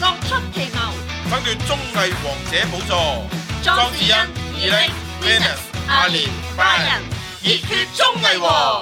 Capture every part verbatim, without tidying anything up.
各出奇謀， 爭奪綜藝王者寶座。 莊子欣、二零、Venus、阿蓮、Brian，熱血綜藝王。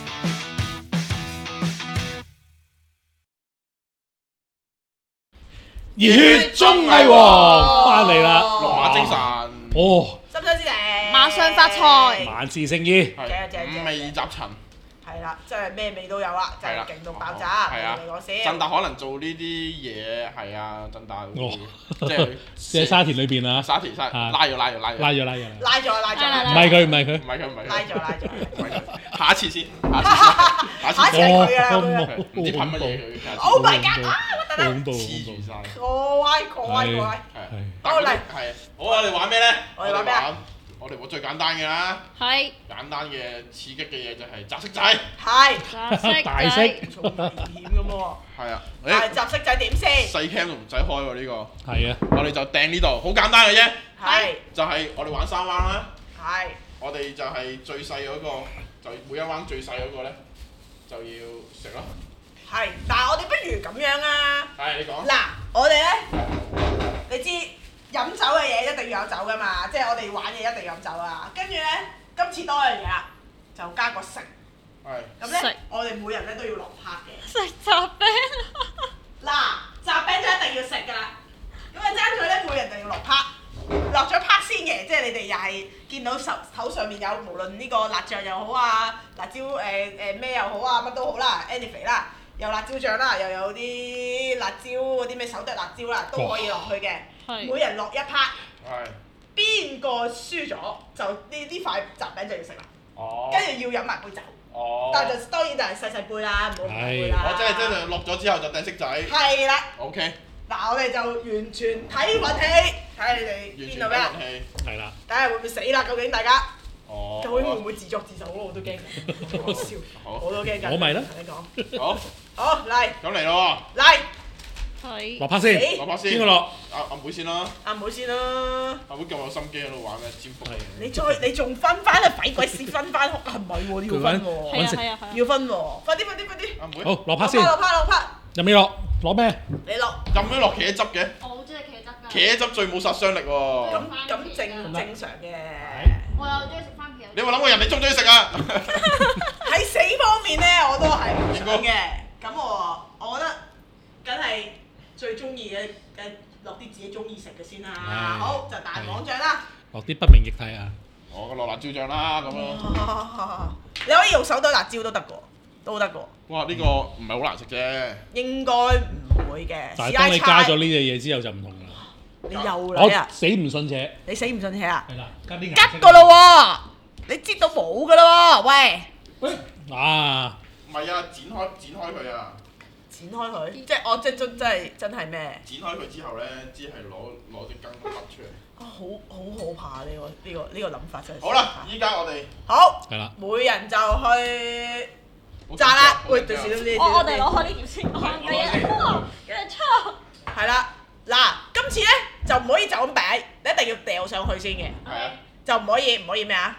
熱血綜藝王翻嚟啦， 龍馬精神。 哦， 心想事成， 馬上發財， 萬事勝意， 係五味雜陳。 係啦，即係咩味都有啦，就係係啦勁到爆炸， 係啊唔係講笑。 振達可能做呢啲嘢係啊，振達好哦似即係即係沙田裏邊啊， 沙田沙啊拉咗拉咗拉咗， 拉咗拉咗， 拉咗拉咗， 唔係佢唔係佢唔，係佢唔係佢， 拉咗拉咗， 唔係佢，下一次先，下一次先，下一次先， 下一次係佢啊哦咁樣冇唔知噴乜嘢佢，下一次 Oh my god！啊， 好恐怖， 黐住晒。 過威過威過威， 係， 好嚟係，好啊！我哋玩咩咧？ 我哋玩咩啊？ 我哋玩最簡單嘅啦， 係簡單嘅刺激嘅嘢就係擲色仔。 係雜色大色仔， 仲危險咁喎。 係啊， 但係誒雜色仔點先？ 細 cam 都唔使開喎呢個， 係啊， 我哋就掟呢度，好簡單嘅啫， 係就係我哋玩三彎啦。 係我哋就係最細嗰個，就每一彎最細嗰個咧就要食咯。 係，但係我哋不如咁樣啊！ 係你講。 嗱，我哋咧，你知飲酒嘅嘢一定要有酒噶嘛，即係我哋玩嘢一定要飲酒啊。跟住咧，今次多樣嘢啦，就加個食。 係。 咁咧食， 我哋每人咧都要落拍嘅。 食雜餅， 嗱，雜餅就一定要食㗎啦。咁啊爭佢咧，每人就要落拍。落咗拍先嘅，即係你哋又係見到手手上面有無論呢個辣醬又好啊，辣椒誒誒咩又好啊，乜都好啦 anything 啦，有辣椒醬啦，又有啲辣椒嗰啲咩手剁辣椒啦，都可以落去嘅。 係每人落一拍， 係。 邊個輸咗就呢呢塊雜餅就要食啦， 哦。 跟住要飲埋杯酒， 哦。 但係就當然就係細細杯啦，唔好大杯啦。 我即係即係落咗之後就掟色仔。 係啦， OK。 嗱我哋就完全睇運氣，睇下你哋邊度咩啦， 完全氣。 係啦， 睇下會唔會死啦？究竟大家？ 哦。 究竟會唔會自作自受咯？我都驚，講笑， 好。 我都驚緊。 我咪啦同你講， 好。 好嚟咁嚟咯嚟， 係落拍先， 喎，落拍先。 邊個落？ 阿阿妹先啦。 阿妹先啦。 阿妹咁有心機喺度玩咩占卜？ 你再你仲分翻啊？鬼鬼事分翻，係咪喎？要分係喎， 啊係啊係啊， 要分喎，快啲快啲快啲！ 阿妹。 好，落拍先， 落拍落拍， 入面落，攞咩？ 你落。 任咗落茄汁嘅， 我好中意茄汁㗎， 茄汁最冇殺傷力喎。 咁咁正正常嘅。 我又中意食番茄。 你有冇諗過人哋中唔中意食啊？ 喺死方面咧，我都係唔想嘅。咁我我覺得，梗係最中意嘅，梗係落啲自己中意食嘅先啦。 係好，就大網醬啦。 落啲不明液體啊！ 我落辣椒醬啦，咁咯。 你可以用手剁辣椒都得㗎，都得㗎。 哇！呢個唔係好難食啫。 應該唔會嘅。 但係當你加咗呢隻嘢之後就唔同啦。 你又我嚟啊！ 死唔信邪。 你死唔信邪啊？ 係啦，加啲顏吉色㗎咯喎！你擠到冇㗎咯喎！喂， 啊！ 唔係啊，剪開剪開佢啊！ 剪開佢，即係我即係真真係真係咩？ 剪開佢之後咧，只係攞攞隻羹揼出嚟。 啊，好好可怕呢個呢個呢個諗法真係。 好啦，依家我哋好， 係啦， 每人就去炸啦！喂，對住呢我我哋攞開呢條先，我嘅嘢，跟住出。 係啦，嗱，今次咧就唔可以就咁擺，你一定要掉上去先嘅， 係啊， 就唔可以唔可以咩啊？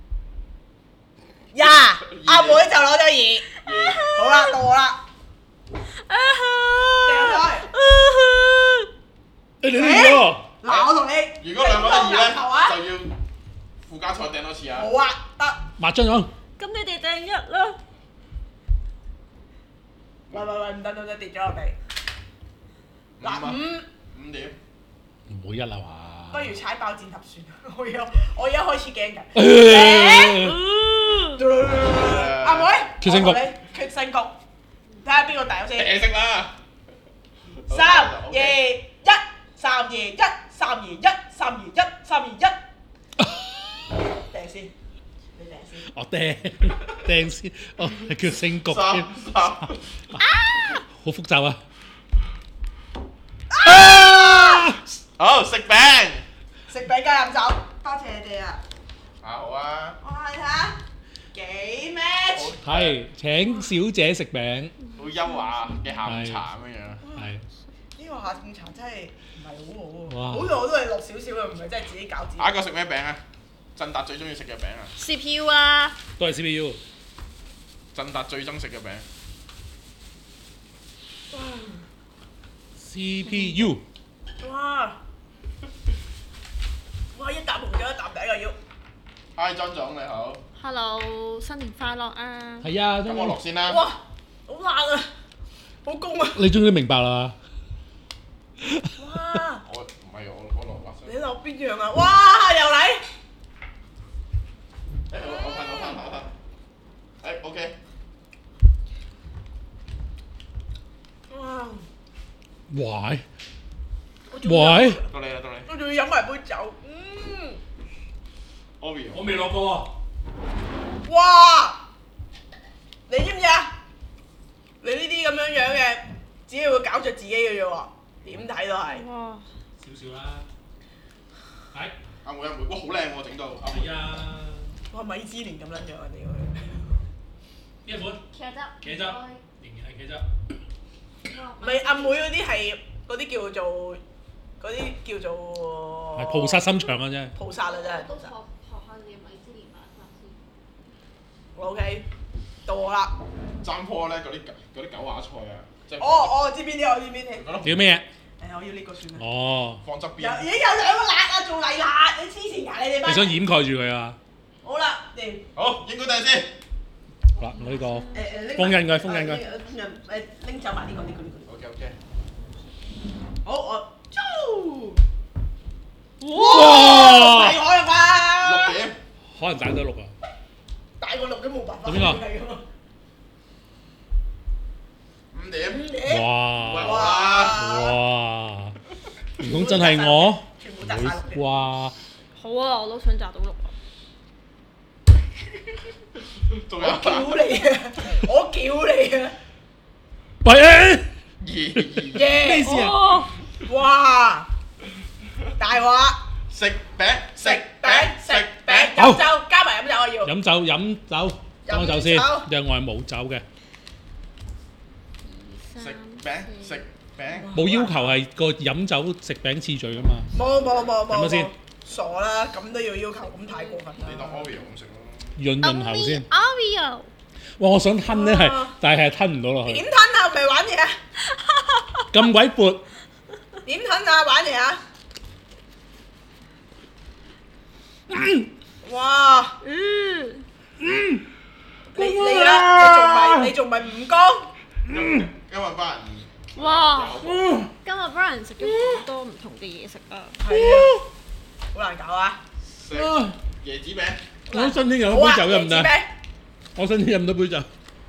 呀，阿妹就攞咗二，好啦，到我啦，掉上去。 誒你呢個嗱，我同你如果兩個得二頭啊， 咧，就要附加菜掟多次啊！ 好啊，得。 抹張咁， 咁你哋掟一啦。 喂喂喂，唔得唔得，跌咗落地。嗱五啊五， 五點。 唔會一啦嘛。 不如踩爆箭頭算啦。我而家我而家開始驚緊。阿妹， 決勝局我同你決勝局，睇下邊個大咗先。 掟色啦！ 三二一，三二一，三二一，三二一，三二一。掟先，你掟先。 我掟掟先，哦係決勝局三添， 三。 好複雜啊！ 好食餅。 食餅加飲酒，多謝你哋啊！ 啊好啊！ 哇，你睇下幾 match。 係請小姐食餅， 好優雅嘅下午茶咁樣樣。 係呢個下午茶真係唔係好好喎， 哇好在我都係落少少嘅，唔係真係自己搞自己。 下一個食咩餅啊？振達最中意食嘅餅啊！ C P U 啊， 都係 C P U。 振達最憎食嘅餅。 C P U。 哇！哇！一啖紅咗一啖底又要。 Hi 莊總你好。 Hello，新年快樂啊！ 係啊， 咁我落先啦。 哇！好辣啊！好公啊！ 你終於明白啦。 哇！ 我唔係我我落辣先。 你落邊樣啊？哇！又嚟。 誒我我噴我噴我噴。誒 OK。 哇！ 喂我仲要喂， 到你啦到你。 我仲要飲埋杯酒，嗯。 Oreo。 我未落過哇！你知唔知啊？你呢啲咁樣樣嘅，只係會搞着自己嘅啫喎，點睇都係。 哇！ 少少啦。係。 阿妹阿妹，哇好靚喎整到。阿妹係啊。 哇！米芝蓮咁撚樣啊屌！ 邊一款？ 茄汁。 茄汁。仍然係茄汁。 唔係阿妹嗰啲係嗰啲叫做嗰啲叫做。 係菩薩心腸啊真係。 菩薩啦真係。 都學學下你米芝蓮賣法先。 O K，到我啦。 爭坡咧嗰啲嗰啲九亞菜啊，即係。 哦哦，我知邊啲，我知邊啲。 叫咩嘢？ 誒，我要呢個算啦。 哦。 放側邊。 有已經有兩個辣啊，仲嚟辣，你黐線㗎你哋班。 你想掩蓋住佢啊？ 好啦，掂。 好，應該第先。 好啦，我呢個誒誒拎。 封印佢，封印佢。 誒拎走埋呢個呢個呢個。 OK OK。 好，我。 哇！ 大我啦啩。 六點。 可能賺到六啊。 大過六都冇辦法。 到邊個？ 五點。 五點。 哇！ 哇！ 哇！唔通真係我？ 全部賺晒六點。 哇！ 好啊，我都想賺到六啊！ 仲有。 我叫你啊！我叫你啊！ 喂！ 二耶！ 咩事啊？ 哦， 哇！大話。 食餅食餅食餅飲酒加埋飲酒我要。 飲酒飲酒，當酒先，因為我係冇酒嘅。 食餅食餅。 冇要求係個飲酒食餅次序噶嘛。 冇冇冇冇。 飲咗先。 傻啦，咁都要要求，咁太過分啦。 你當 Oreo 咁食咯。 潤潤喉先。 Oreo。 哇！我想吞咧係，但係係吞唔到落去。 點吞啊？唔係玩嘢啊！ 咁鬼闊。 點吞啊？玩嘢啊！哇！ 嗯。 嗯。你你啦，你仲咪你仲咪唔乾？ 因因為班人。 哇！ 有今日 Brian 食咗好多唔同嘅嘢食啊！ 係啊，好難搞啊！ 食椰子餅。 我新天飲杯酒得唔得？我新天飲多杯酒。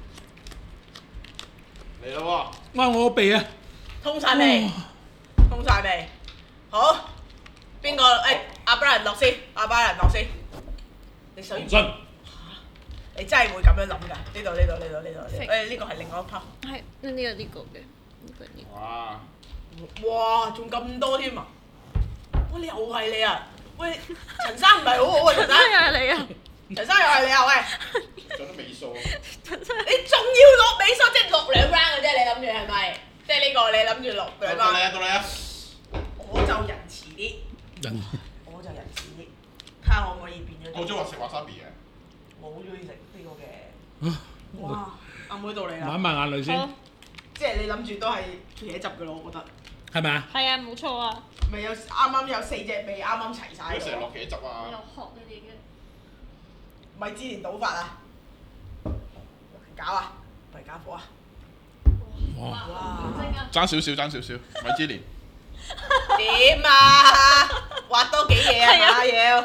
嚟咯喎！ 哇！我個鼻啊！ 通晒未？通晒未？好，邊個？誒，阿 Brian 落先，阿 Brian 落先。你想？ 唔信。 你真係會咁樣諗㗎？呢度呢度呢度呢度。誒，呢個係另外一 part。 係呢個呢個嘅，呢個呢哇！ 哇！仲咁多添啊！喂，你又係你啊！喂，陳生唔係好好啊，陳個。 生。 又係你啊！ 陳生又係你啊！喂， 做咗尾數。 陳生。 你仲要落尾數，即係落兩 round 嘅啫，你諗住係咪？即係呢個你諗住落兩 round。 到你啊！到你啊！ 我就仁慈啲。 人。 我就仁慈啲，睇下可唔可以變咗。 我中意話食 wasabi 嘅。 我好中意食呢個嘅。哇！阿妹到你啦。 抹一抹眼淚先。 即係你諗住都係茄汁嘅咯，我覺得。 係咪啊？ 係啊，冇錯啊！ 咪有啱啱有四隻味，啱啱齊晒。 佢成日落茄汁我啊！ 又學你哋嘅。 米芝蓮倒法啊！搞啊！咪搞火啊！ 哇！ 哇！ 正啊！ 爭少少，爭少少，米芝蓮。 點啊？畫多幾嘢啊嘛要。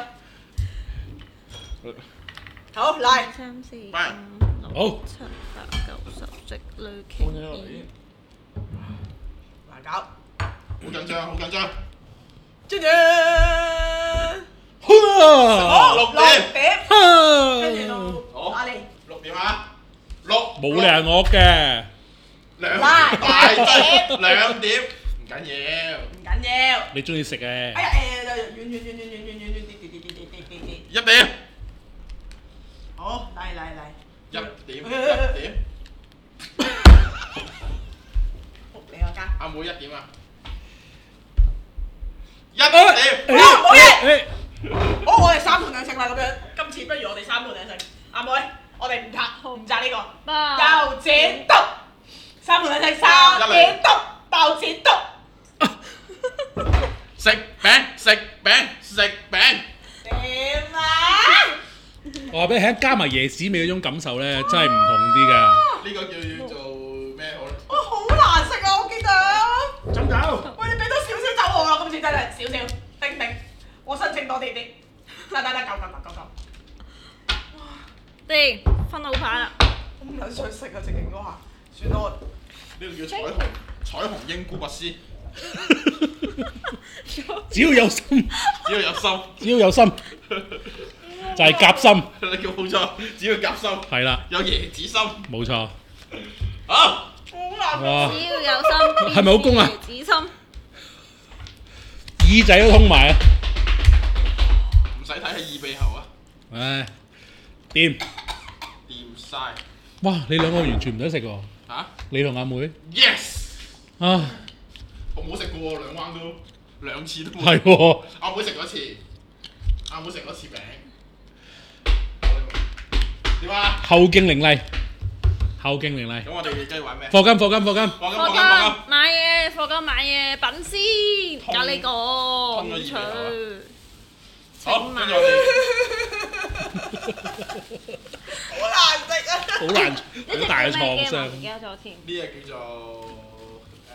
好嚟。 三四五班六七八九十隻類奇異。 難搞。 好緊張，好緊張。 張張。 好六六點。跟住到好打你。 六點啊！六。 冇理係我嘅。 兩拉大劑，兩點唔緊要。 唔緊要。 你中意食嘅。 哎呀誒，遠遠遠遠遠遠遠遠啲啲啲啲啲啲啲。 一點。 好，嚟嚟嚟。 一點，一點。 仆你個街。 阿妹一點啊！一點。 哇！冇嘢。 誒。 好，我哋三盤兩勝啦咁樣。今次不如我哋三盤兩勝。阿妹，我哋唔拍，唔摘呢個。 包。 又剪刀。三盤兩勝，三剪刀，鬥剪刀。 食餅食餅食餅。 點啊？ 我話俾你聽，加埋椰子味嗰種感受咧，真係唔同啲㗎。 呢個叫要做咩好咧？ 哇，好難食啊！我記得。 飲酒。 喂，你俾多少少酒我啦，今次真係少少，叮叮，我申請多啲啲。得得得，夠夠夠夠夠。 定分好牌啦。 我唔撚想食啊！直情嗰下，算啦。 呢個叫彩虹彩虹英菇拔絲。 只要有心， 只要有心， 只要有心，就係夾心。 你叫冇錯，只要夾心。 係啦， 有椰子心。 冇錯。 好。 好難哇！ 只要有心， 係咪好公啊？ 椰子心。 耳仔都通埋啊！ 唔使睇係耳鼻喉啊！ 唉，掂掂晒。 哇！你兩個完全唔使食喎。 嚇？ 你同阿妹 Yes。 啊， 我冇食過喎，兩彎都兩次都冇。 係喎。 阿妹食過一次，阿妹食過一次餅。點啊？ 後勁凌厲，後勁凌厲。 咁我哋繼續玩咩？ 課金課金課金。 課金課課金課金。 金買嘢，課金買嘢品先，隔你個唔通咗耳取。 好，跟住我哋好難食啊！ 好難，好大嘅創傷。 唔記得咗添。 呢隻叫做誒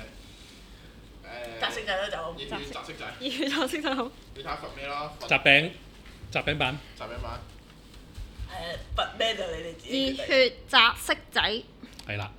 誒。 格式仔咯就。 要要雜色仔。 要就識就好。 你睇下佛咩咯？ 雜餅，雜餅版。 雜餅版。 誒，佛咩就你哋自己決定。 熱血雜色仔。 係啦。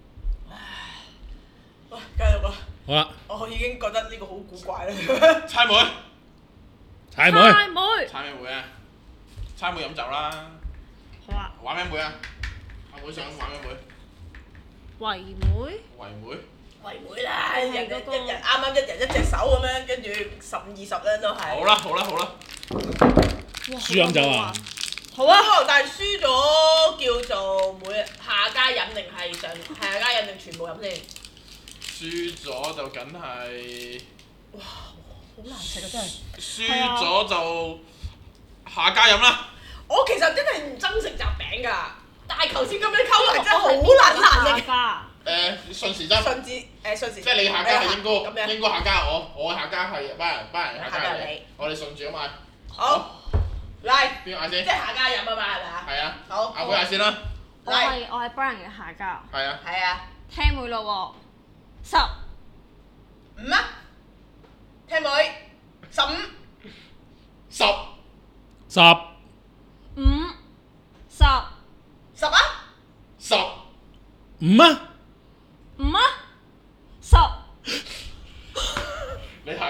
喂，繼續啦。 好啦。 我已經覺得呢個好古怪啦。 猜妹。 猜妹。 猜妹。 猜咩妹啊？猜妹飲酒啦。 好啊。 玩咩妹啊？阿妹想玩咩妹？ 維妹。 維妹。 維妹啦，一人一人啱啱一人一隻手咁樣，跟住十五二十咧都係。 好啦好啦好啦。 輸飲酒啊！ 好啊，但係輸咗叫做每下家飲定係上下家飲定全部飲先？ 輸咗就梗係。 哇！好難食啊真係。 輸咗就下家飲啦。 我其實真係唔憎食雜餅㗎，但係頭先咁樣溝埋真係好撚難食。 誒順時針。 順治誒順時。 即係你下家係英哥， 咁樣。 英哥下家我，我下家係班人，班人下家係下家係你。 我哋順住咁嗌。 好。嚟。 邊個嗌先？ 即係下家飲啊嘛，係咪啊？ 係啊。 好。 阿妹嗌先啦。 我係我係 Brian 嘅下家。 係啊。 係啊。 聽妹咯喎，十。 五啊。聽妹。十五。 十。 十。 五。十。 十啊。 十。 五啊！ 五啊！十。 你係。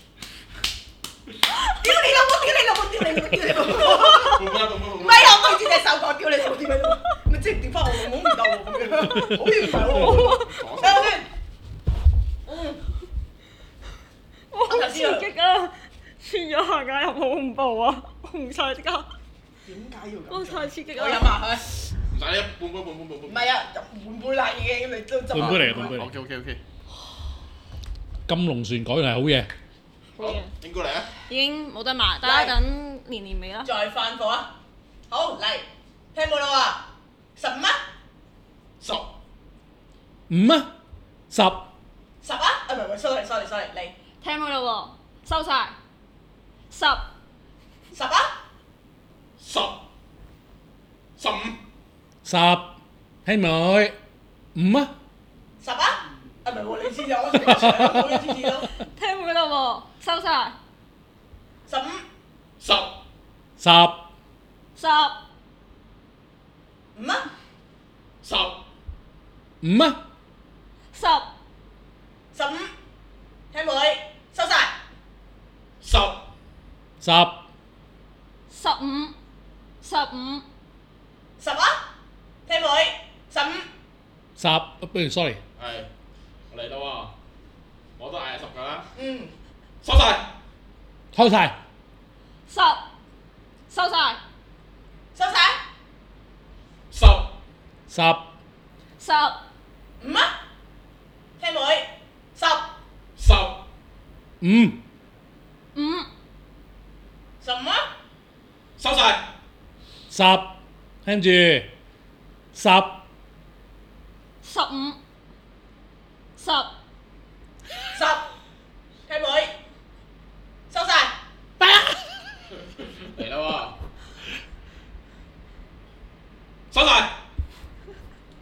屌你老母！屌你老母！屌你老母！屌你老母！ 唔好啦，唔好唔唔係啊！我對住隻手講屌你老母！屌你老母！咪即係調翻我老母唔得喎咁樣，好似唔係喎。等我先。嗯。 我好刺激啊！穿咗下架又好恐怖啊！紅晒即刻。 點解要咁？ 我太刺激啦！ 我飲埋佢。 唔使一半杯半杯半杯。 唔係啊，半杯啦已經，你都執。 半杯嚟嘅半杯嚟。 OK OK OK。 金龍船果然係好嘢。 好嘢。 應該嚟啊！ 已經冇得賣，大家等年年尾啦。 再翻貨啊！好嚟，聽冇啦喎，十五啊！ 十。 五啊！十。 十啊！啊唔係唔係，sorry sorry sorry，嚟。 聽妹咯喎，收晒。十。 十啊！ 十。十五。 十。兄妹。五啊！ 十啊！啊唔係喎，你先有，我成日搶冇你次次都。 聽妹咯喎，收晒。 十五。 十。 十。 十。 五啊！ 十。 五啊！ 十。 十五。聽妹，收晒。 十。 十。 十五。十五。 十啊！聽妹，十五。 十，不如 sorry。 係，我嚟啦喎，我都嗌十㗎啦。 嗯。 收晒。 開晒。 十。收晒。 收晒。 十。 十。 十。 五啊！聽妹，十。 十。 五。 五。 十五啊！ 收晒。 十。聽住。十。 十五。十。 十。聽妹，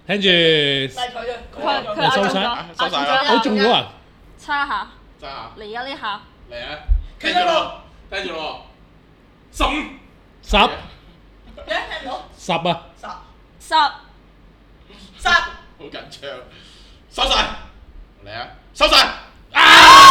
跟住嚟佢啊！ 佢佢你收晒收晒啦我中咗啊！ 猜下， 揸下嚟啊呢下， 嚟啊！聽住咯，聽住咯，十五十一聽唔到， 十啊！ 十十十好緊張，收晒嚟啊！收晒啊！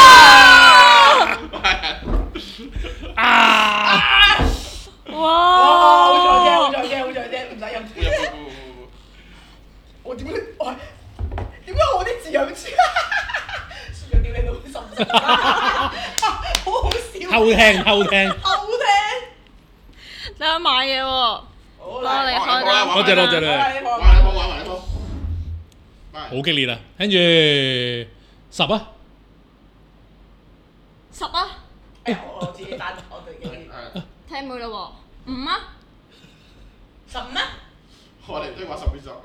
啊！ 哇！ 好在啫，好在啫，好在啫，唔使飲。 唔唔唔唔我點解我點解我啲字有似？輸咗屌你老母心聲，好好笑。 偷聽偷聽， 偷聽。 你有買嘢喎？ 好幫你開啦單。 多謝多謝你， 玩你鋪玩埋你鋪， 好激烈啊！跟住十啊！ 十啊！ 哎呀，我自己單，我自己。 聽妹啦喎，五啊！ 十五啊！ 我哋都話十變十，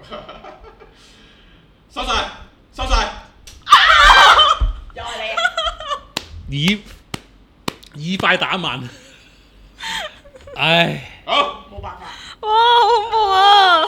收晒收晒， 又係你。 以以快打慢，唉！ 好冇辦法。 哇，好恐怖啊！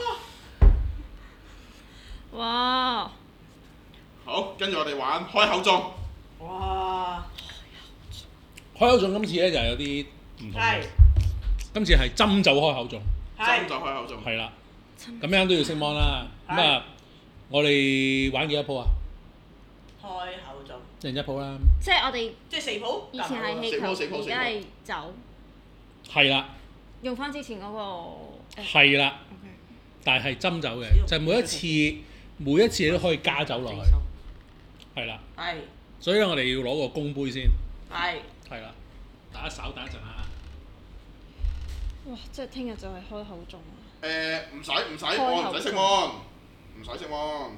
哇！ 好，跟住我哋玩開口中， 哇！ 開口中今次咧就有啲唔同係嘅，今次係斟酒開口中， 針就開口中， 係啦，咁樣都要識芒啦。咁係啊，我哋玩幾多鋪啊？ 開口中， 一人一鋪啦。 即係我哋即係四鋪。 以前係氣球， 四鋪四鋪而家係酒， 係啦， 用翻之前嗰個。 係啦， OK。 但係斟酒嘅，就係每一次每一次你都可以加酒落去，係啦。 係所以咧，我哋要攞個公杯先， 係。 係啦。大家稍等一陣啊！ 哇！即係聽日就係開口中啊！ 誒唔使唔使， 開口我唔使識芒，唔使識芒，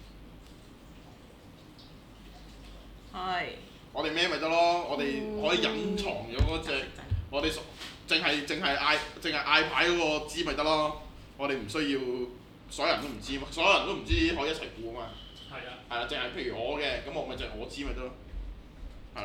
係。 我哋咩咪得咯？我哋可以隱藏咗嗰隻，我哋熟淨係淨係嗌淨係嗌牌嗰個知咪得咯？我哋唔需要所有人都唔知嘛，所有人都唔知可以一齊估啊嘛。 係啊。 係啊，淨係譬如我嘅，咁我咪就係我知咪得咯。係啦。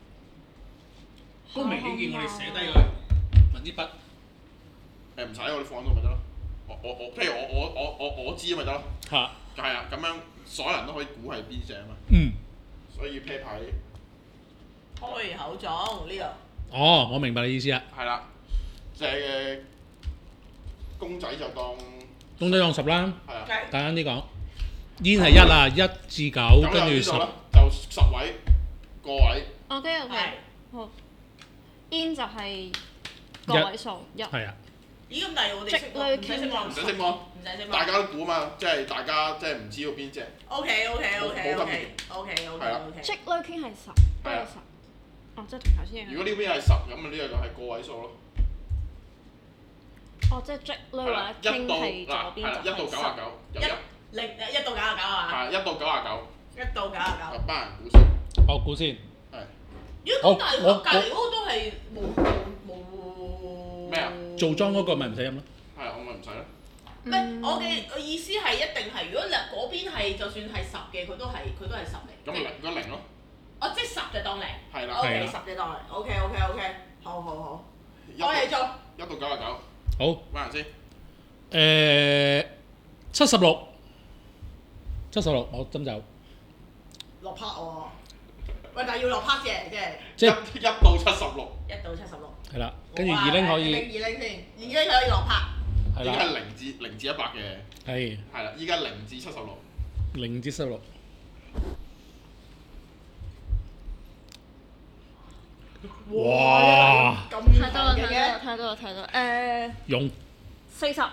都明顯見我哋寫低佢揾支筆。 誒唔使，我哋放喺度咪得咯。我我我，譬如我我我我我知咪得咯。 嚇。 係啊，咁樣所有人都可以估係邊隻啊嘛。 嗯。 所以啤牌開口中呢度。 哦，我明白你意思啦。 係啦，即係公仔就當公仔當十啦， 係啊。 簡單啲講，煙係一啊，一至九， 咁跟住十。 就呢度啦，就十位個位。 OK OK， 係。 好。煙就係個位數一。 係啊。 咦？咁但係我哋識積累唔使識望， 唔使識芒， 唔使識望。 大家都估嘛，即係大家即係唔知道邊隻。 O K O K O K 冇 O 咁 K O K O 係 K 啦 O K。 積累傾係十，都係十。哦，即係同頭先一樣。 如果呢邊係十，咁啊呢個就係個位數咯。 哦，即係積累或係啦， 者傾一到係左嗱係啦， 邊就係一到九啊十。 九，由一零一到九啊九啊嘛？ 係一到九啊九， 一到九啊啊九。 班人估先。 我估先。 係如果咁，但係我我隔離嗰個都係冇冇。 咩啊？ 做莊嗰個咪唔使飲咯。 係啊，我咪唔使咯。 咩？我嘅我意思係一定係，如果嗱嗰邊係就算係十嘅，佢都係佢都係十嚟。 咁咪零嗰零咯。 哦，即係十就當零。 係啦。 O 係 K， 啦十就當零。O K O K O K，好好好。 一到我嚟做。 一到九啊九， 好。 班人先。 誒，七十六。七十六，我斟酒。 落拍喎。喂，但係要落拍嘅，即係即係一一到七十六， 一到七十六。 係啦，跟住二拎可以。 二拎先，二拎可以落拍。 係啦。 依家係零至零至一百嘅。 係係啦，依家零至七十六。 零至十六。哇！ 咁太多啦，太多啦， 嘅。 太多啦，太多啦。誒， 用。 四十。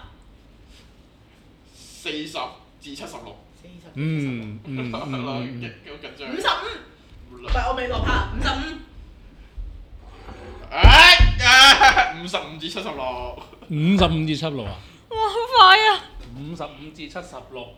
四十至七十六。 四十。 嗯嗯嗯好嗯。 緊張。 五十五。唔係我未落拍，五十五。 誒五十五至七十六。 五十五至七十六啊！ 哇，好快啊！ 五十五至七十六。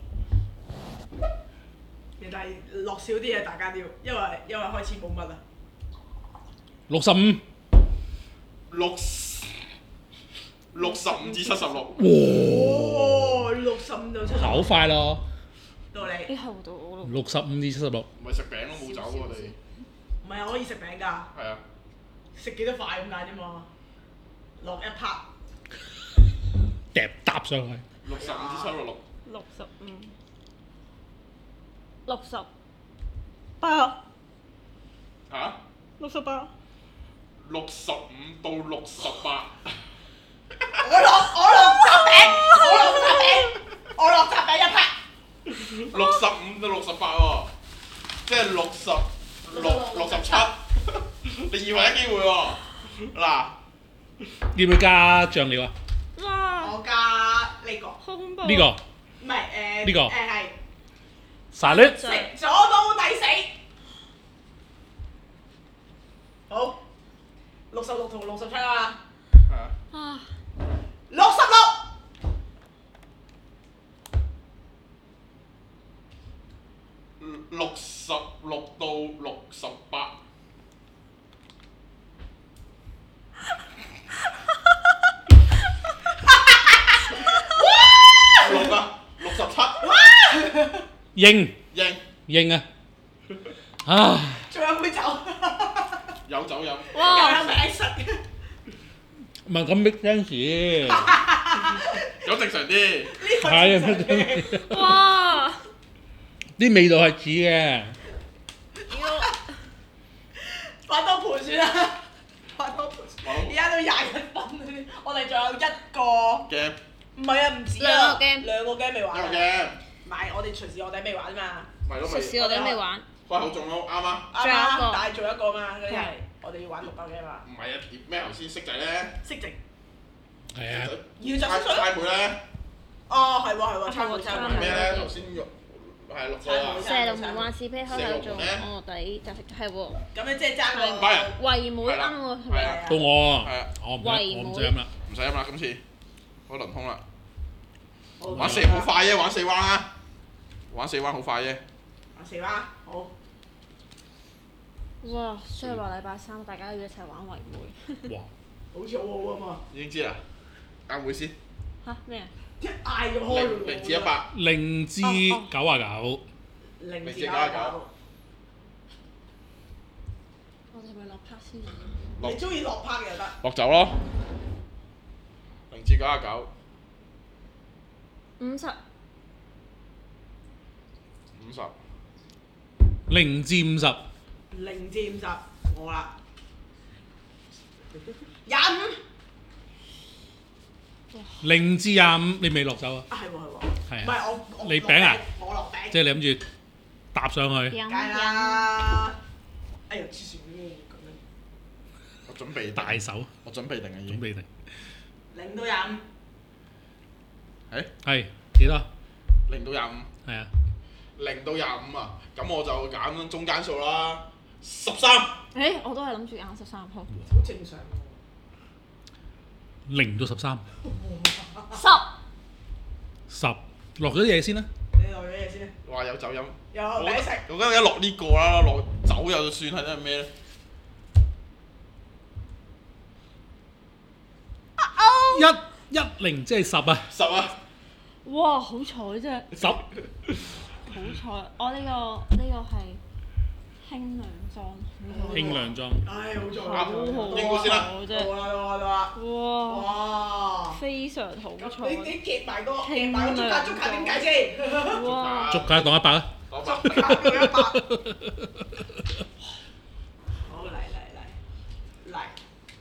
但係落少啲嘢，大家都要，因為因為開始冇乜啦。 六十五。 六六十五至七十六。 哇！六十五到七十。 好快咯！ 到你。 呢後到我咯。 六十五至七十六。 唔係食餅都冇走我哋。 唔係啊，可以食餅㗎。 係啊。 食幾多塊咁解啫嘛？落一拍。 揼搭上去。 六十五至七十六。 六十五，六十八， 嚇？ 六十八。 六十五到六十八。 我落我落雜餅，我落雜餅，我落雜餅一拍。 六十五到六十八喎，即係六十六六十七。你以為有機會喎？嗱， 要唔要加醬料啊？ 哇！ 我加呢個， 恐怖。 呢個唔係誒呢個誒係沙律食咗都抵死。好，六十六同六十七啊嘛。 係啊。 啊！ 六十六。 六十六到六十八。六啊，六十七。 應應應啊！啊！ 仲有杯酒， 有酒飲。 又哇！ 有名食。 唔係咁 make sense， 咁正常啲。 係啊， 哇！ 啲味道係似嘅。 發多盤算啦，發多盤。而家都廿一分，我哋仲有一個。 game 唔係啊，唔止兩啊， 個 game 兩個 game 未玩一個啊。 game， 唔係，我哋隨時我哋未玩嘛。 咪咯咪。 食屎我哋都未玩。 快好中咯，啱啊！ 啱仲有一個啊，但係仲有一個嘛，嗰啲係係我哋要玩六個 game 嘛。 唔係啊，咩頭先色仔咧？ 識直。 係啊， 猜要就識水。 猜妹咧？ 哦，係喎係喎，差唔多係喎差唔多差唔多。 咩咧？頭先肉係六個啊。 射龍門還是啤開口做卧底就係喎。 咁樣即係爭個。 班人維妹啱喎，係咪？ 到我啊係啊， 我唔維我唔使飲啦。 唔使飲啦，今次我輪空啦。 好玩四好快啫，玩四彎啦。玩四彎好快啫。 玩四啦，好。 哇！所以話禮拜三大家要一齊玩維妹。 哇！ 好似好好啊嘛。 已經知啦，啱會先。 嚇咩啊？ 一嗌就開零零至一百。 零至九啊九。 零至至九九啊九。 我哋咪落 part 先。 落你中意落 part 嘅就得。 落酒咯。零至九啊九。 五十。 五十。 零至五十。 零至五十，我啦。廿五。 零至廿五，你未落酒啊？ 啊係喎係喎。 係啊。 唔係我我你餅啊？ 我落餅。 即係你諗住搭上去。 梗係啦。哎呀，黐線嘅咁樣。 我準備大手。 我準備定啊已經。 準備定。 零到廿五。 誒？ 係幾多？ 零到廿五。 係啊。 零到廿五啊，咁我就揀中間數啦，十三。 誒，我都係諗住揀十三號。 好正常喎。 零到十三。 十。 十。落咗啲嘢先啦。 你落咗嘢先。 話有酒飲。 有餅食。 我覺得一落呢個啦，落酒又算係咩咧？ 一一零即係十啊！ 十啊！ 哇！好彩啫， 十。 好彩！我呢個呢個係輕量裝， 輕量裝。 唉，好在。 好好應該先啦好到啫。 啦到啦到啦。 哇！ 哇！ 非常好你彩。 你夾埋個夾埋個足卡足卡點解先？ 哇！ 逐價當一百啊！ 攞足卡到一百。好嚟嚟嚟嚟。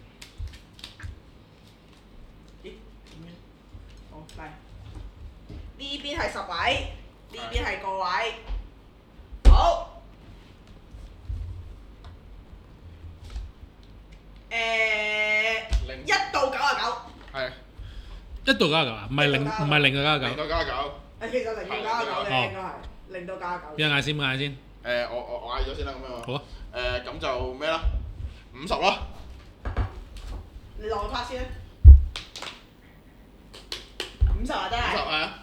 咦？點樣？好嚟。呢邊係十位，呢邊係個位。好。誒，一到九啊九。 係。 一到九啊九啊？唔係零，唔係零到九啊零九。 到九啊九。 誒，其實零到九啊九咧，應該係零到九啊九。 邊個嗌先？邊個嗌先？ 誒，我我我嗌咗先啦，咁樣。 好啊。 誒，咁就咩啦？五十咯。 你落個 part 先啦。五十啊，真係。 五十係啊。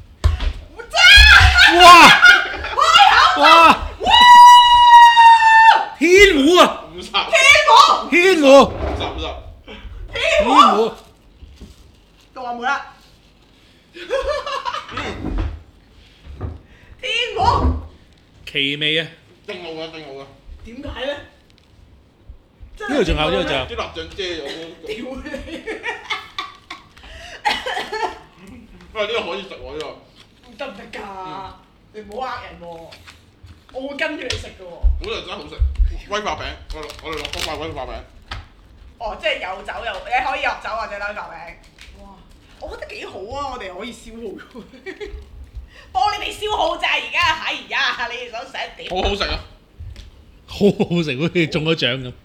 哇！哇！天胡啊！ 五十。 天胡！ 五十五十。 天胡！ 到我妹啦。天胡。 奇味啊！ 正路嘅正路嘅。 點解咧？ 呢度仲有呢度仲有。 啲蠟像遮咗嗰個。 屌你！ 喂，呢個可以食喎呢個。 得唔得㗎？你唔好呃人喎，我會跟住你食㗎喎。 好食真係好食，威化餅，我我哋落多塊威化餅。 哦，即係有酒有，你可以入酒或者攞嚿餅。哇，我覺得幾好啊！我哋可以消耗佢，幫你哋消耗咋而家，哎呀！你哋想食點？ 好好食啊！ 好好食，好似中咗獎咁。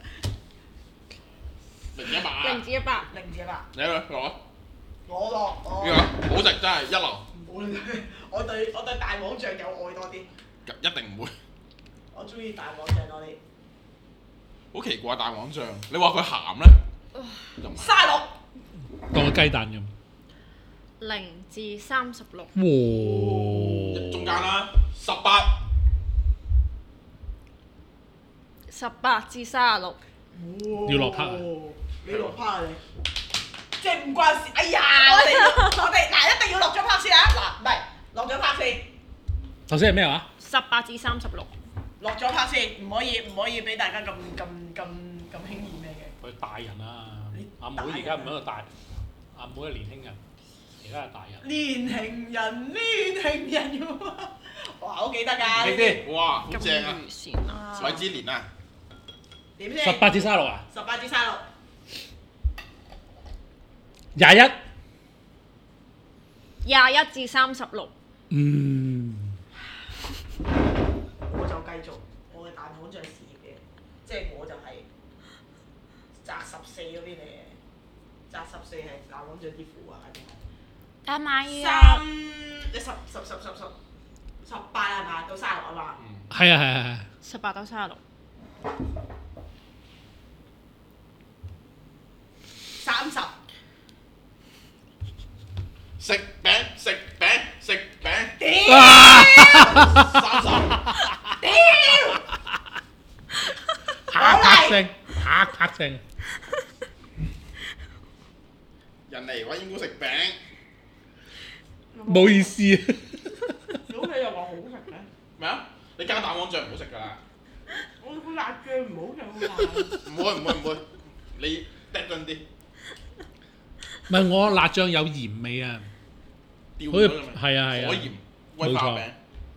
零一百。 零至一百。 零至一百。 你嚟落啊！ 我落我。 呢個好食真係一流。 唔好我對我對大黃醬有愛多啲。 一定唔會。 我中意大黃醬多啲。 好奇怪大黃醬，你話佢鹹咧？又唔係。 沙律。 當個雞蛋咁。 零至三十六。 哇！ 中間啦，十八。 十八至三十六。 要落 part 啊！ 你落 part 啊你？即係唔關事。哎呀！我哋要我哋嗱一定要落咗 part 先啊！嗱，唔係落咗 part 先。 頭先係咩話？ 十八至三十六。 落咗 part 先，唔可以唔可以俾大家咁咁咁咁輕易咩嘅？ 佢大人啊！阿妹大人而家唔喺度大，阿妹係年輕人，而家係大人。 年輕人，年輕人喎！哇，好記得㗎。 呢啲哇，好正啊！ 魚線啊！ 米芝蓮啊！ 點先？ 十八至三十六啊？ 十八至三十六。 廿一。 廿一至三十六。 嗯。 我就繼續我嘅大網醬事業嘅，即係我就係擲十四嗰邊嚟嘅，擲十四係大網醬啲苦啊，定係？ 但係三，你十十十十十十八係嘛？到三十六啊嘛？ 係啊係啊係啊！ 十八到三十六。 三十。 食餅食餅食餅。 屌！ 三十。 屌！ 啪啪聲，啪啪聲。 人嚟揾煙菇食餅。 唔好意思啊！ 咁你又話好食嘅？ 咩啊？你加蛋黃醬唔好食㗎啦。 我個辣醬唔好食好辣。 唔會唔會唔會，你嗒盡啲。 唔係我辣醬有鹽味啊！好似掉咗咁樣。 係啊係啊火鹽威化餅。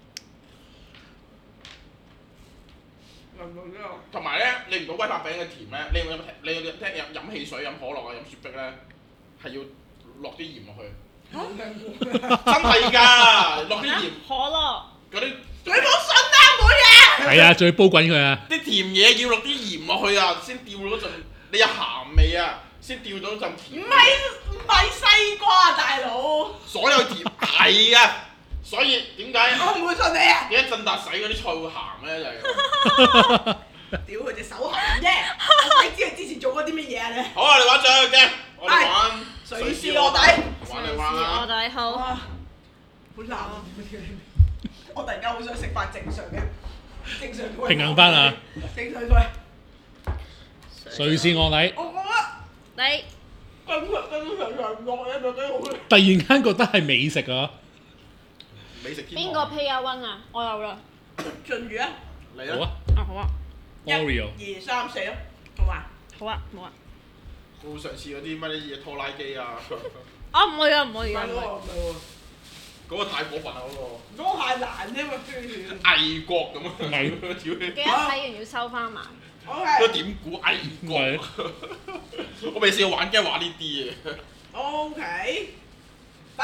同埋咧，你唔到威化餅嘅甜咧，你要飲你要聽飲飲汽水、飲可樂啊、飲雪碧咧，係要落啲鹽落去。真係㗎，落啲鹽。 可樂。 嗰啲你冇信啊，妹啊！ 係啊，仲要煲滾佢啊！ 啲甜嘢要落啲鹽落去啊，先掉到陣你有鹹味啊，先掉到陣甜。 唔係唔係西瓜，大佬。 所有甜係啊，所以點解我唔會信你啊！ 點解振達洗嗰啲菜會鹹咧？就係。 屌佢隻手鹹啫，我鬼知佢之前做過啲乜嘢啊你？ 好啊，你玩最後一個 game，我哋玩瑞士臥底。 玩嚟我玩啦。 哋好。 哇！好難啊！我突然間好想食翻正常嘅，正常嘅。 平衡翻啊！ 正常嘅。 瑞士臥底。 我覺得你正常正常常落咧就幾好食。 突然間覺得係美食啊！ 美食天邊個 Pay 啊 One 啊？我有啦。 進住啊！ 嚟好啊啦！ 啊好啊。 ，Oreo。 一二三四咯，好嘛？ 好啊，冇啊。 好上次嗰啲乜嘢拖拉機啊， 啊唔可以啊，唔可以啊。 唔係喎，唔係喎， 嗰個太過分啦嗰個。 嗰個太難啫嘛。 魏國咁啊！ 魏屌記你！ 得睇完要收翻埋。 都 OK 點估魏國？我未試過玩 game 玩呢啲嘅。 OK，得。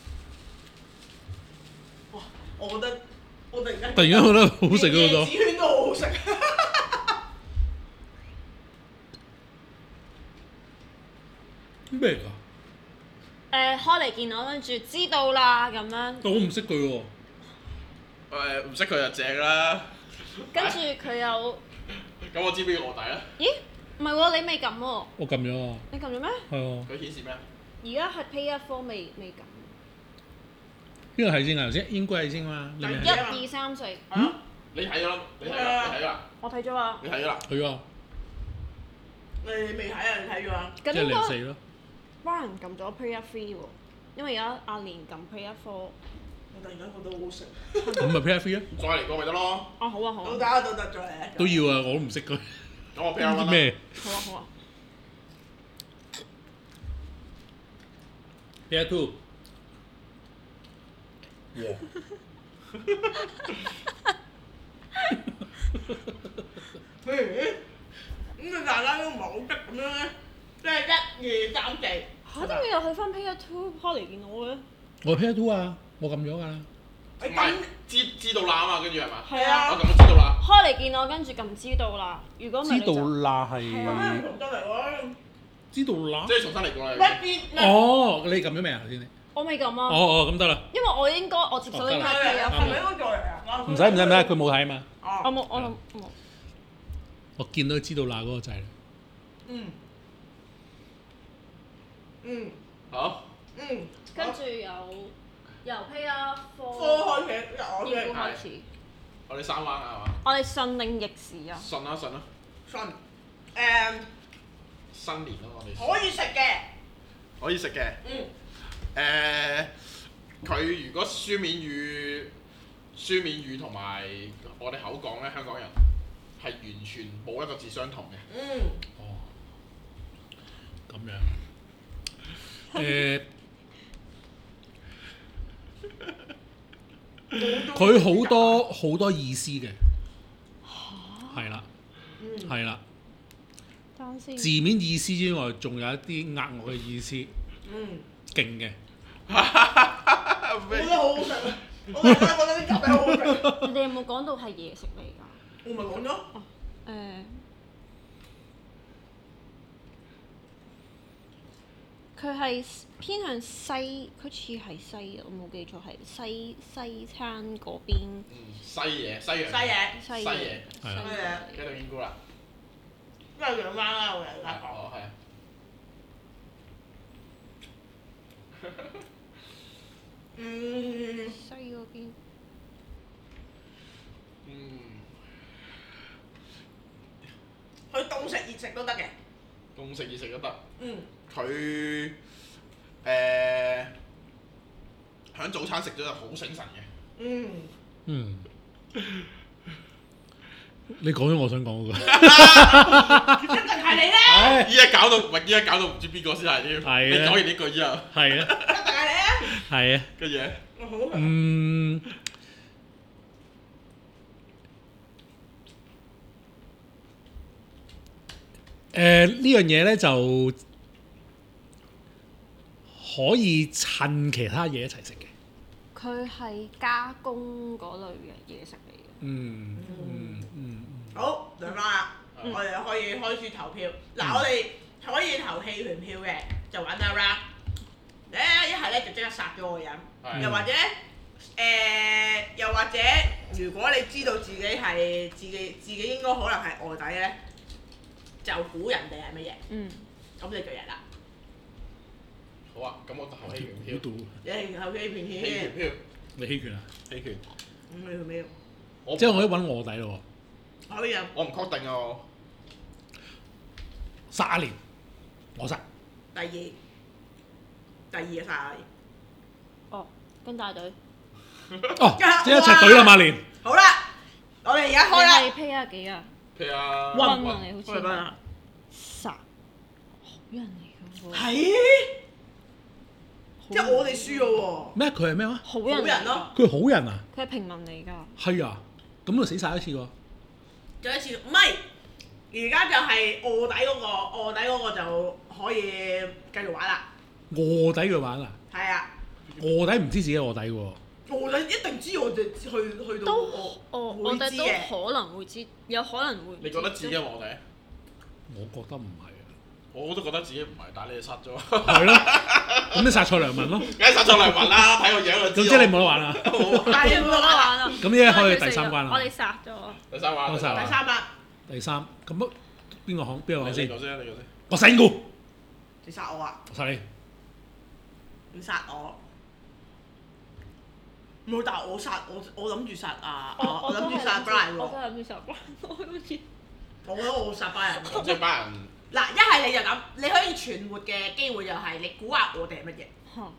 哇！我覺得我突然間突然間覺得好食咗好多椰子。圈都好好食。 咩㗎？ 誒開嚟見我跟住知道啦咁樣， 我唔識佢喎。 誒唔識佢就正啦。 跟住佢又咁我知邊個卧底啦。 咦唔係喎，你未撳喎， 我撳咗啊。 你撳咗咩？ 係啊。 佢顯示咩啊？ 而家係 Pay 一科未未撳， 邊個係先啊？頭先應該係先嘛。你咪一係二三四， 嗯？你睇咗啦，你睇啦，你睇啦， 我睇咗啊。 你睇咗啦。 佢啊， 你未睇啊？你睇咗啊？ 即係咁應該零四咯。 Brian 撳咗 Pay 一 Free 喎，因為而家阿連撳 Pay 一科。 我突然間覺得好好食。 咁咪 P F 啊？ 再嚟過咪得咯。 啊好啊好啊到得啊到得再嚟啊！ 都要啊！我都唔識佢。 咁我 P R 唔知咩好啊好啊。 ？P F Two。 咁大家都唔係好識咁樣咧，即係一二三四。 嚇！點解又去翻 Player Two Poly 見我嘅？ 我 Player Two 啊，我撳咗㗎啦。 唔係知知道啦嘛，跟住係嘛？ 係啊。 我撳咗知道啦。 開嚟見我，跟住撳知道啦。如果唔係你知道就啦係。 得嚟喎。 知道啦。 即係重新嚟過啦。 一邊哦，你撳咗未啊？頭先你。 我未撳啊。 哦哦，咁得啦。 因為我應該我接手應該係 Player 係咪 Two。 應該再嚟啊？ 唔使唔使唔使，佢冇睇啊嘛。 我冇我冇冇。 我見到知道啦嗰個掣啦。 嗯。嗯。 好。 嗯。 跟住有由 Player 科 Four 開始，我要嘅開始。 我哋三彎啊係嘛？ 我哋順定逆時啊？ 順啦順啦。 信誒新年咯我哋。 可以食嘅。 可以食嘅。 嗯。 誒，佢如果書面語、書面語同埋我哋口講咧，香港人係完全冇一個字相同嘅。 嗯。 哦。咁樣。誒。佢好多好多意思嘅。係啦。係啦。 等先。 字面意思之外，仲有一啲額外嘅意思。 嗯。 勁嘅。 我覺得好好食啊！我覺得覺得啲咖啡好好食。 你哋有冇講到係嘢食嚟㗎？ 我咪講咗。 哦。誒。佢係偏向西，佢似係西，我冇記錯係西西餐嗰邊。 嗯，西嘢，西洋。 西嘢。 西嘢。 西嘢。 西嘢。 繼續應估啦。 因為兩彎啦，我哋大哦，係啊。 嗯。 西嗰邊。 嗯。 佢凍食熱食都得嘅。 凍食熱食都得。 嗯。 佢誒喺早餐食咗就好醒神嘅。 嗯。 嗯。你講咗我想講嗰個。 一定係你咧。 依家搞到唔係，依家搞到唔知邊個先係添。 係啊。 你講完呢句之後。 係啊。 一定係你啊。 係啊。 跟住咧。 我好食。 嗯。誒呢樣嘢咧就可以襯其他嘢一齊食嘅。 佢係加工嗰類嘅嘢食嚟嘅。 嗯嗯嗯。 好，兩番啦，我哋可以開始投票。嗱，我哋可以投棄權票嘅，就玩得 round。咧一係咧就即刻殺咗個人，又或者誒，又或者如果你知道自己係自己自己應該可能係臥底咧，就估人哋係乜嘢。 嗯。 咁你就贏啦。 好啊，咁我投棄權票。 你係投棄權棄票。 權票。 你棄權啊？ 棄權。 咁你做咩？ 即係我可以揾臥底咯喎。可以啊。 我唔確定啊我。 殺一年，我殺。 第二。第二嘅殺阿年。 哦，跟大隊。 哦，即係一齊隊啦，馬年。 好啦，我哋而家開啦。 你係 P 啊幾啊？ 譬啊。 温啊你好似。 温啊。 殺。好人嚟㗎喎。 係。即係我哋輸咗喎。 咩？佢係咩話？ 好人人咯。 佢係好人啊？ 佢係平民嚟㗎。 係啊，咁就死晒一次喎。 再一次，唔係，而家就係臥底嗰個，臥底嗰個就可以繼續玩啦。 臥底嘅玩啊？ 係啊。 臥底唔知自己臥底喎。 臥底一定知我哋去去到都我哦， 會我哋都知嘅。 可能會知，有可能會唔知。 你覺得自己係臥底？ 我覺得唔係啊。 我都覺得自己唔係，但係你哋殺咗。 係咯。咁你殺錯良民咯。 梗係殺錯良民啦，睇個樣就知。 咁即係你冇得玩啦。 係冇得玩啊！ 咁依家開第三關啦。 我哋殺咗。 第三關。 第三第三啦。 第三，咁邊個講？邊個講先？ 你講先，你講先。 我殺你！ 你殺我啊！ 我殺你。 你殺我。冇，但係我殺我，我諗住殺啊！我諗住殺 Brian 喎。 我真係諗住殺 Brian，我好似。 我覺得我殺班人。 即係班人。 嗱，一係你就咁，你可以存活嘅機會就係你估下我哋係乜嘢。 嚇！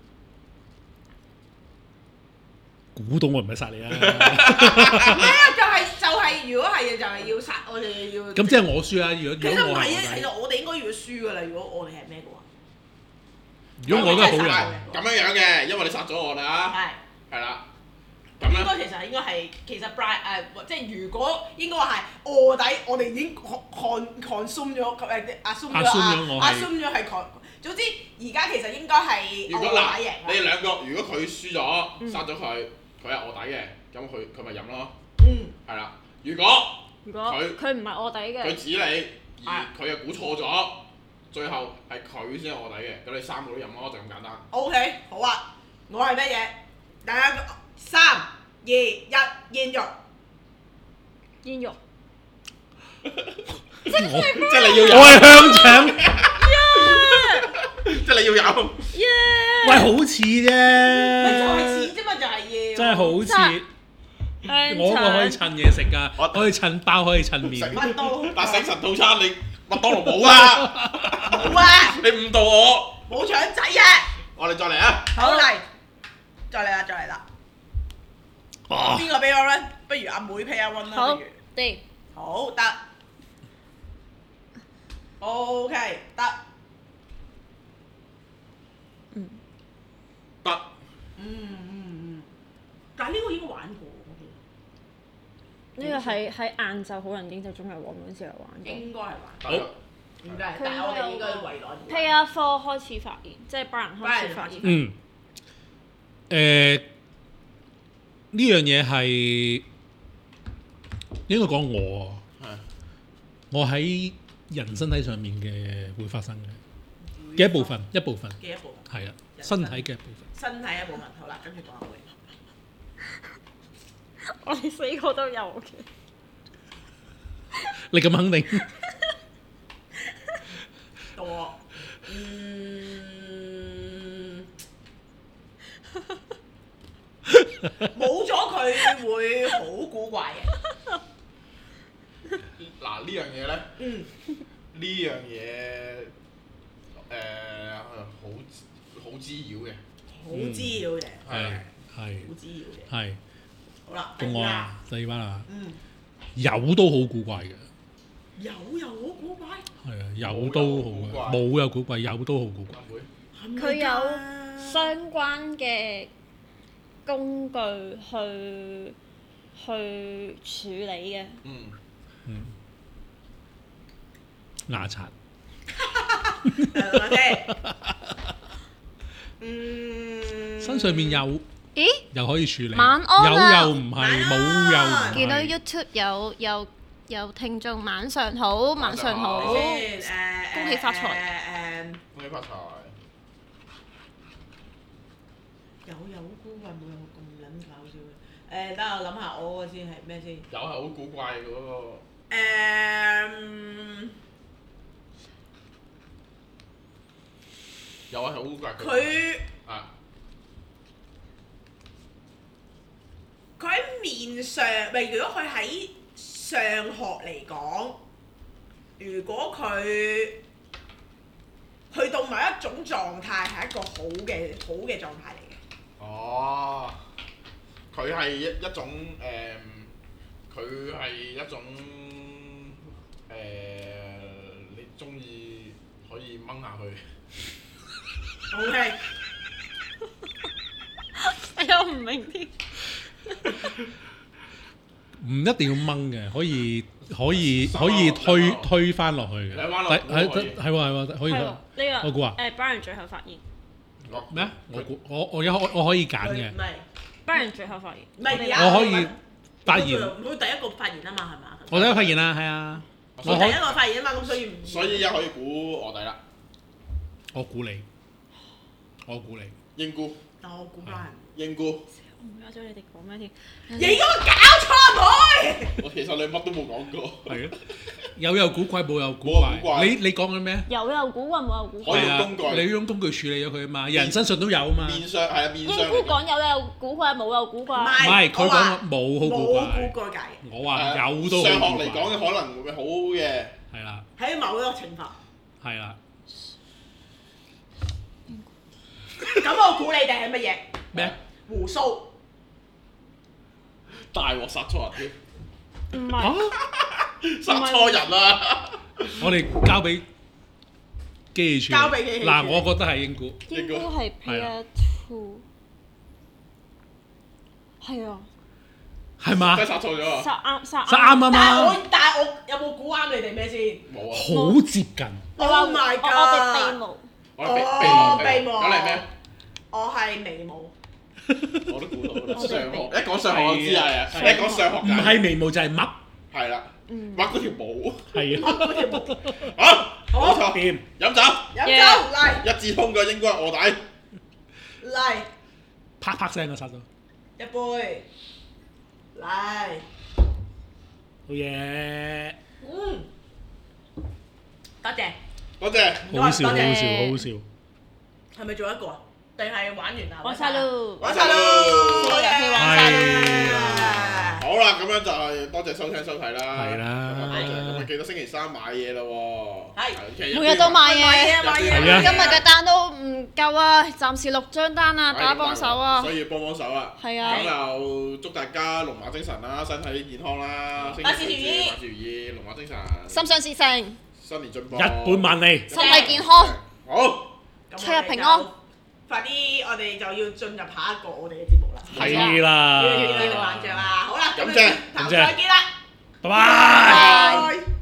估到我唔係殺你啊！ 唔係啊，就係就係，如果係嘅就係要殺我哋要。 咁即係我輸啊！如果其實唔係啊，其如果實我哋應該要輸㗎啦。如果我哋係咩嘅話。 如果我都係好人， 咁樣樣嘅，因為你殺咗我啦。 係。 係啦。咁應該其實應該係其實 Brian 誒，即係如果應該話係卧底，我哋已經 con consume 咗誒 assume 咗啊 assume 咗係 con。總之而家其實應該係卧底贏。 你哋兩個如果佢輸咗，殺咗佢，佢係卧底嘅，咁佢佢咪飲咯。 嗯。係啦，如果如果佢佢唔係卧底嘅， 佢指你，而佢又估錯咗，最後係佢先係卧底嘅，咁你三個都飲咯，就咁簡單。 O K， 好啊，我係乜嘢？大家三二一，煙肉。 煙肉。 即係即係你要飲。 我係香腸。 即係你要飲。 喂，好似啫。 咪就係似啫嘛，就係要。 真係好似。我個可以襯嘢食㗎，可以襯包，可以襯麵。 麥當， 但係醒神套餐你麥當勞冇啊！ 冇啊！ 你誤導我。 冇腸仔啊！ 我哋再嚟啊！ 好嚟，再嚟啦，再嚟啦！邊個俾我咧？不如阿妹 pay 阿温啦， 好不如。 地。 好得。O K 得。 嗯。 得。 嗯嗯嗯。但係呢個應該玩過。 呢個係喺晏晝好人經濟綜藝網嗰陣時有玩過。 應該係玩。 好。 應該係，但係我哋應該圍內。 P R 科開始發現，即係 Brian 開始發現。 嗯。誒，呢樣嘢係應該講我啊。我喺人身體上面嘅會發生嘅嘅一部分，一部分。 嘅一部分。 係啊，身體嘅一部分。 身體一部分，好啦，跟住講下會。 我哋四個都有嘅。 你咁肯定？ 到我。嗯。冇咗佢會好古怪嘅。 嗱呢樣嘢咧， 嗯。 呢樣嘢誒好好滋擾嘅。 好滋擾嘅。 係係。 好滋擾嘅。 係。 好啦， 到我啊，第二班啊。 嗯。 有都好古怪嘅。 有又好古怪。 係啊，有都好古怪，冇又古怪，有都好古怪。 佢有相關嘅工具去去處理嘅。 嗯。 嗯。牙刷。 等先。嗯。 身上面有。 咦？ 又可以處理。 晚安啊！ 有又唔係，冇又唔係。 見到 YouTube 有有有聽眾晚上好，晚上好。恭喜發財。 誒恭喜發財。 有有好古怪，冇有咁撚搞笑嘅。誒，等我諗下我嗰個先係咩先？ 有係好古怪嘅嗰個。 誒。 有係好古怪。 佢。 啊。 佢喺面上，咪如果佢喺上學嚟講，如果佢去到某一種狀態，係一個好嘅好嘅狀態嚟嘅。 哦，佢係一一種誒，佢、呃、係一種誒、呃，你中意可以掹下佢。 O K。 我唔明添。 唔一定要掹嘅，可以可以可以推推翻落去嘅。 兩彎落係係係喎係喎，可以。 呢個我估啊。 誒 Brian 最後發現。 咩啊？我估我我有我可以揀嘅。 唔係。 Brian 最後發現。 唔係而家。 我可以發言。 佢第一個發言啊嘛，係嘛？ 我第一個發言啦，係啊。 我第一個發言啊嘛，咁所以唔。 所以而家可以估卧底啦。 我估你。我估你。 應估。 但我估 Brian。 應估。 我唔記得咗你哋講咩添。 你嗰個搞錯妹！ 我其實你乜都冇講過。 係啊，有有古怪冇有古怪。你你講緊咩？ 有有古怪冇有古怪。 可以用工具。 你用工具處理咗佢啊嘛，人身上都有啊嘛。 面上係啊，面上。 應該講有有古怪冇有古怪。 唔係，佢講冇好古怪。 冇古怪㗎。 我話有都好上古怪。 學嚟講嘅可能會好嘅。 係啦。 喺某一個情況。 係啦。 咁我估你哋係乜嘢？ 咩？ 胡鬚。 大鑊殺錯人添。 唔係。 殺錯人啦！ 我哋交俾機器處理。 交俾機器處理。 嗱，我覺得係應估。 應該係 Pair Two。 係啊， 係嘛？ 真係殺錯咗啊！ 殺啱殺殺啱啊但係嘛， 我但係我有冇估啱你哋咩先冇啊！ 好接近。 你話 Oh my 我我哋 god 鼻毛， 我係鼻哦鼻毛， 鼻毛咁你咩？ 我係眉毛。 我都估到啦。 我哋上學一講上學我知啊， 係啊一講上學唔係眉毛就係乜？ 係啦， 嗯， 畫嗰條毛。 係啊， 嗰條毛好，冇好錯。 掂。 飲酒飲 Yeah 酒嚟一致通嘅應該係卧底。 嚟啪啪聲啊殺咗。 一杯嚟， 好嘢， 嗯，多謝。 多謝。 好笑好多謝笑好好笑。 係咪仲有一個啊？定係玩完啦？ 玩晒咯， 玩晒咯， 個遊戲玩晒係咯。 好啦，咁樣就係多謝收聽收睇啦。 係啦咁啊多謝，咁啊記得星期三買嘢啦喎。 係其實每日都買買嘢， 嘢買嘢。 係啊今日嘅單都唔夠啊，暫時六張單啊，大家幫手啊所！以要幫幫手啊！ 係啊咁又祝大家龍馬精神啦，身體健康啦， 萬事如意萬事如意，龍馬精神， 心想事成， 新年進步， 一本萬利。 身體健康， 好， 咁出入平安。 快啲，我哋就要進入下一個我哋嘅節目啦。 係啦。 要要要玩著啊！好啦，咁感謝頭再見啦， 拜拜。 拜。